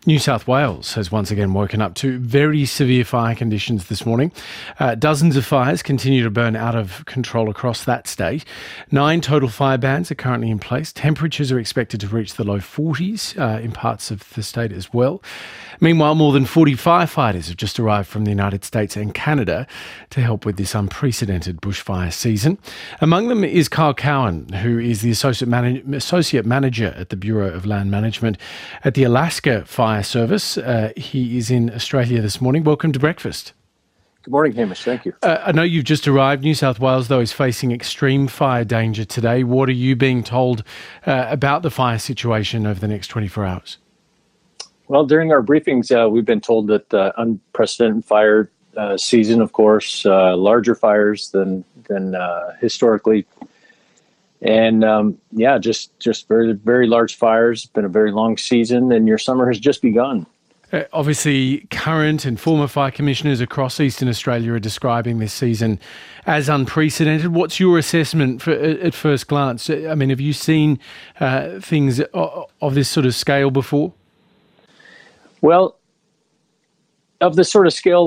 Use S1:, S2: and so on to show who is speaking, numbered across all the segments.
S1: New South Wales has once again woken up to very severe fire conditions this morning. Dozens of fires continue to burn out of control across that state. 9 total fire bans are currently in place. Temperatures are expected to reach the low 40s in parts of the state as well. Meanwhile, more than 40 firefighters have just arrived from the United States and Canada to help with this unprecedented bushfire season. Among them is Kyle Cowan, who is the Associate Manager at the Bureau of Land Management at the Alaska Fire Service. He is in Australia this morning. Welcome to Breakfast.
S2: Good morning, Hamish. Thank you.
S1: I know you've just arrived. New South Wales, though, is facing extreme fire danger today. What are you being told about the fire situation over the next 24 hours?
S2: Well, during our briefings, we've been told that unprecedented fire season, of course, larger fires than historically. And just very, very large fires. It's been a very long season, and your summer has just begun.
S1: Obviously, current and former fire commissioners across Eastern Australia are describing this season as unprecedented. What's your assessment at first glance? I mean, have you seen things of this sort of scale before?
S2: Well, of this sort of scale,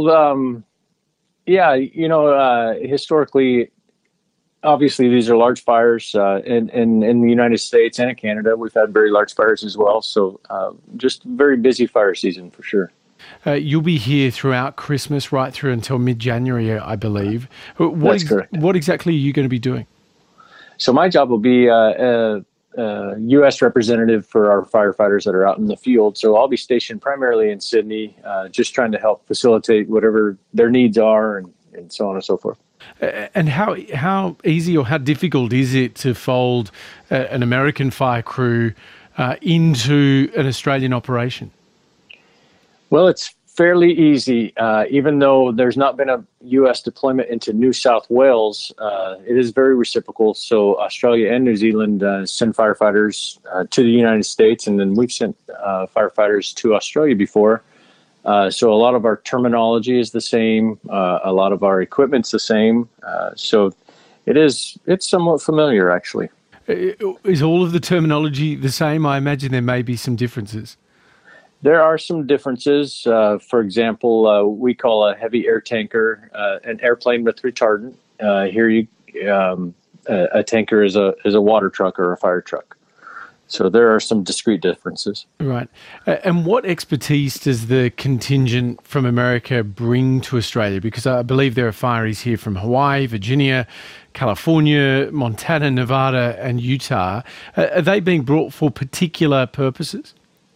S2: historically, obviously, these are large fires in the United States and in Canada. We've had very large fires as well. So just very busy fire season for sure.
S1: You'll be here throughout Christmas, right through until mid-January, I believe.
S2: That's correct.
S1: What exactly are you going to be doing?
S2: So my job will be U.S. representative for our firefighters that are out in the field. So I'll be stationed primarily in Sydney, just trying to help facilitate whatever their needs are and so on and so forth.
S1: And how easy or how difficult is it to fold an American fire crew into an Australian operation?
S2: Well, it's fairly easy. Even though there's not been a U.S. deployment into New South Wales, it is very reciprocal. So Australia and New Zealand send firefighters to the United States, and then we've sent firefighters to Australia before. So a lot of our terminology is the same. A lot of our equipment's the same. So it's somewhat familiar, actually.
S1: Is all of the terminology the same? I imagine there may be some differences.
S2: There are some differences. For example, we call a heavy air tanker an airplane with retardant. A tanker is a water truck or a fire truck. So there are some discrete differences.
S1: Right. And what expertise does the contingent from America bring to Australia? Because I believe there are fireys here from Hawaii, Virginia, California, Montana, Nevada, and Utah. Are they being brought for particular purposes?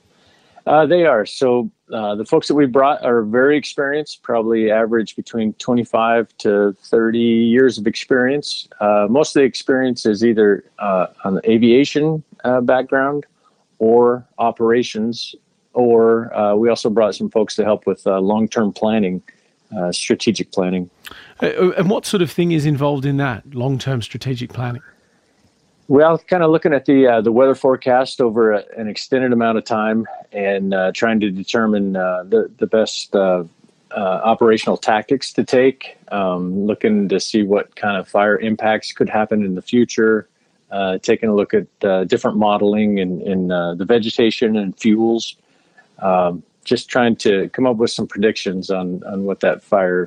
S2: They are. So the folks that we brought are very experienced, probably average between 25 to 30 years of experience. Most of the experience is either on the aviation background or operations, or we also brought some folks to help with long-term planning, strategic planning.
S1: And what sort of thing is involved in that, long-term strategic planning?
S2: Well, kind of looking at the weather forecast over an extended amount of time and trying to determine the best operational tactics to take, looking to see what kind of fire impacts could happen in the future, taking a look at different modeling in the vegetation and fuels, just trying to come up with some predictions on what that fire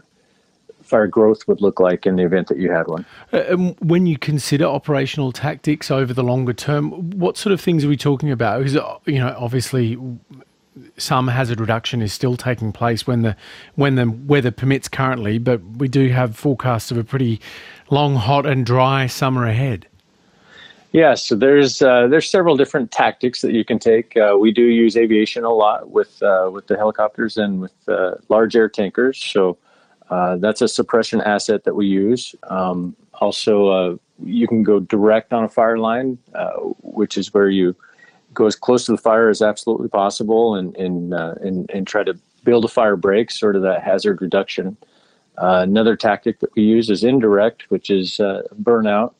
S2: growth would look like in the event that you had one.
S1: When you consider operational tactics over the longer term, what sort of things are we talking about? Because, obviously some hazard reduction is still taking place when the weather permits currently, but we do have forecasts of a pretty long, hot and dry summer ahead.
S2: Yeah, so there's several different tactics that you can take. We do use aviation a lot with the helicopters and with large air tankers. So that's a suppression asset that we use. Also, you can go direct on a fire line, which is where you go as close to the fire as absolutely possible and try to build a fire break, sort of that hazard reduction. Another tactic that we use is indirect, which is burnout.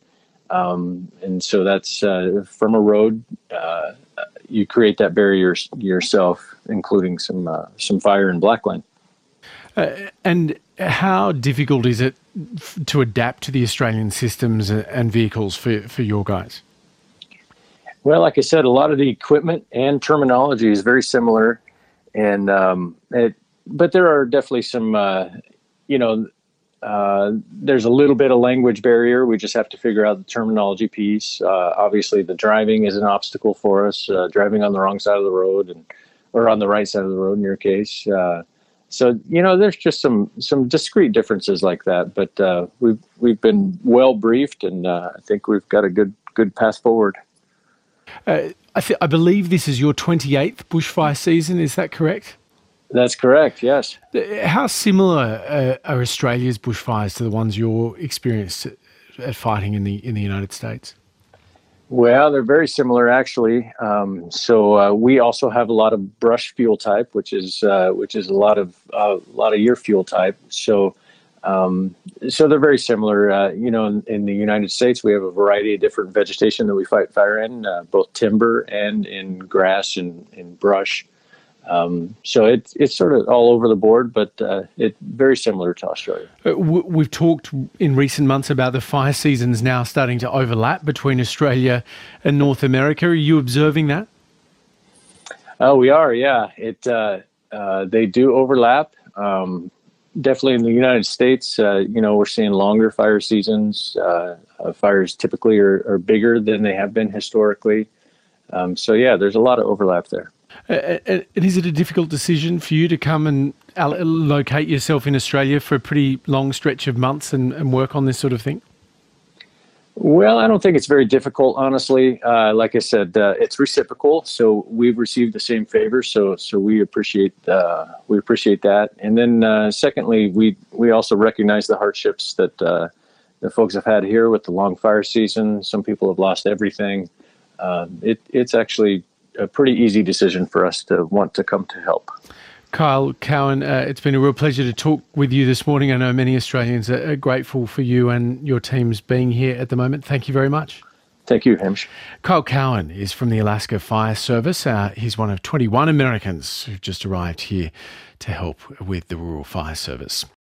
S2: And so that's from a road, you create that barrier yourself, including some fire and blackline.
S1: And how difficult is it to adapt to the Australian systems and vehicles for your guys?
S2: Well, like I said, a lot of the equipment and terminology is very similar. and but there are definitely some, there's a little bit of language barrier. We just have to figure out the terminology piece. Obviously, the driving is an obstacle for us, driving on the wrong side of the road or on the right side of the road in your case. So, there's just some discrete differences like that. But we've been well briefed, and I think we've got a good path forward.
S1: I believe this is your 28th bushfire season. Is that correct?
S2: That's correct, yes.
S1: How similar are Australia's bushfires to the ones you're experienced at fighting in the United States?
S2: Well, they're very similar, actually. So we also have a lot of brush fuel type, which is a lot of your fuel type. So they're very similar. In the United States, we have a variety of different vegetation that we fight fire in, both timber and in grass and in brush. So it's sort of all over the board, but it's very similar to Australia.
S1: We've talked in recent months about the fire seasons now starting to overlap between Australia and North America. Are you observing that?
S2: Oh, we are, yeah. They do overlap. Definitely in the United States, we're seeing longer fire seasons. Fires typically are bigger than they have been historically. So yeah, there's a lot of overlap there.
S1: And is it a difficult decision for you to come and locate yourself in Australia for a pretty long stretch of months and work on this sort of thing?
S2: Well, I don't think it's very difficult, honestly. Like I said, it's reciprocal, so we've received the same favors. So we appreciate that. And then secondly, we also recognize the hardships that the folks have had here with the long fire season. Some people have lost everything. It's actually a pretty easy decision for us to want to come to help.
S1: Kyle Cowan, it's been a real pleasure to talk with you this morning. I know many Australians are grateful for you and your teams being here at the moment. Thank you very much.
S2: Thank you, Hamish.
S1: Kyle Cowan is from the Alaska Fire Service. He's one of 21 Americans who've just arrived here to help with the Rural Fire Service.